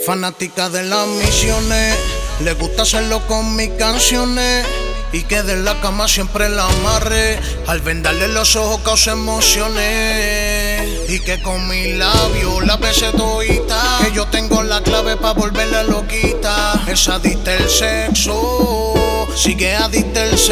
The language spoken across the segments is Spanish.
Fanática de las misiones, le gusta hacerlo con mis canciones. Y que de la cama siempre la amarre, al vendarle los ojos causa emociones. Y que con mis labios la besé todita, que yo tengo la clave pa' volverla loquita. Es adicta el sexo, sigue adicta el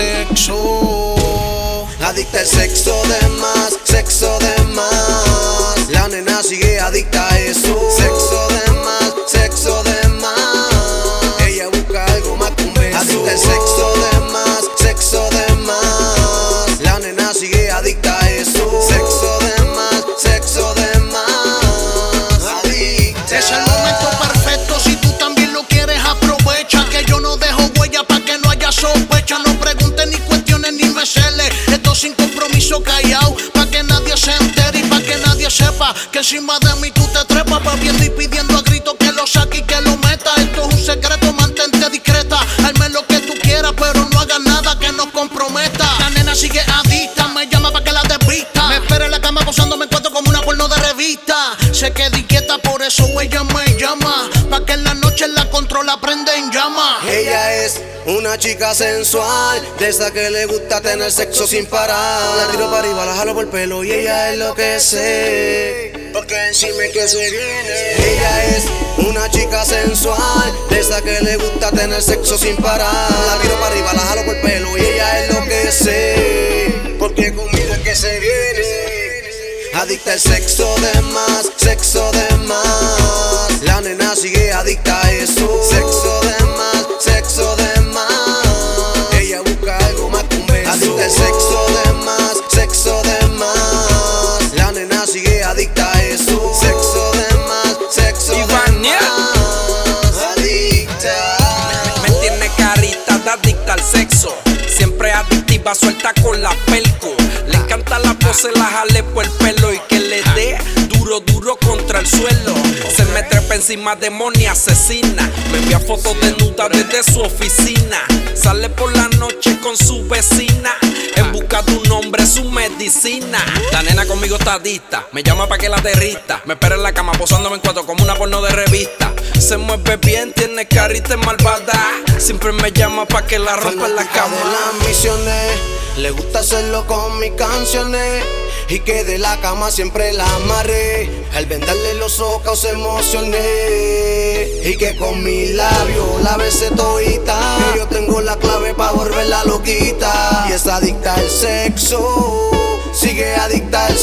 sexo. Adicta el sexo de más, sexo de más. La nena sigue adicta a eso. Sexo de más, sexo de más. Ella busca algo más que un beso. Adicta el sexo de más, sexo de más. La nena sigue adicta a eso. Sexo de más, sexo de más. Adicta. Es el momento perfecto, si tú también lo quieres aprovecha. Que yo no dejo huella pa' que no haya sospecha. No preguntes ni cuestiones ni me celes. Esto sin compromiso callado, pa' que nadie se entere y pa' que nadie sepa que encima de mí tú te trepas, bebiendo y pidiendo a gritos que lo saque y que lo meta. Esto es un secreto, mantente discreta. Hazme lo que tú quieras, pero no hagas nada que nos comprometa. La nena sigue adicta, me llama pa' que la desvista. Me espera en la cama posándome en cuarto como una porno de revista. Se queda inquieta, por eso ella me llama, pa' que en la noche la controla, prende en llama. Ella es una chica sensual, de esa que le gusta tener sexo sin parar. La tiro para arriba, la jalo por el pelo y ella enloquece, porque encima es que se viene. Ella es una chica sensual, de esa que le gusta tener sexo sin parar. La tiro para arriba, la jalo por el pelo y ella enloquece, porque conmigo es que se viene. Adicta al sexo de más, sexo de más. La nena sigue adicta a eso. Sexo de más, sexo de más. Ella busca algo más que un beso. Adicta al sexo de más, sexo de más. La nena sigue adicta a eso. Sexo de más, sexo de más. Adicta. Me tiene carita de adicta al sexo. Siempre adictiva, suelta con la pelco. Le encanta la pose, la jale por el pelo y que le dé duro, duro contra el suelo. Se me trepa encima, demonia asesina. Me envía fotos desnudas desde su oficina. Sale por la noche con su vecina en busca de un hombre, su medicina. La nena conmigo está adicta, me llama pa' que la derrita. Me espera en la cama posándome en cuatro como una porno de revista. Se mueve bien, tiene carita malvada. Siempre me llama pa' que la rompa en la cama. De las misiones, le gusta hacerlo con mis canciones. Y que de la cama siempre la amarré, al vendarle los ojos causa emociones. Y que con mis labios la besé todita, que yo tengo la clave pa' volverla loquita. Y es adicta al sexo, sigue adicta al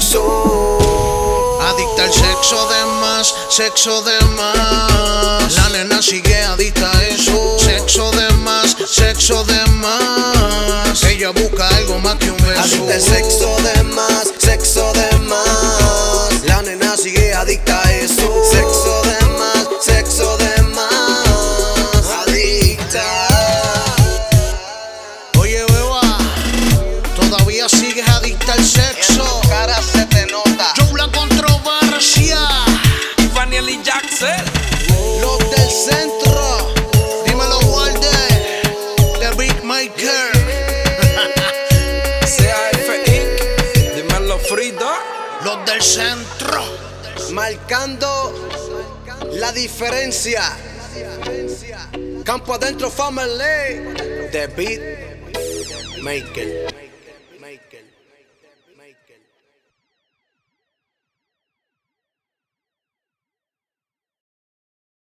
sexo. Adicta al sexo de más, sexo de más. La nena sigue adicta a eso. Sexo de más, sexo de más. Ella busca algo más que un beso. Adicta al sexo de más, sexo de más. La nena sigue adicta a eso. Sexo de más, sexo de más. Adicta. Oye, beba, todavía sigues adicta al sexo. Cara se te nota. Yo la controversia. Vaniel y Jackson. Los del centro. Dímelo, Walde, The Big Maker. CAF Inc. Dímelo, Frida. Los del centro. Marcando la diferencia. Campo adentro, family. The Beat Maker.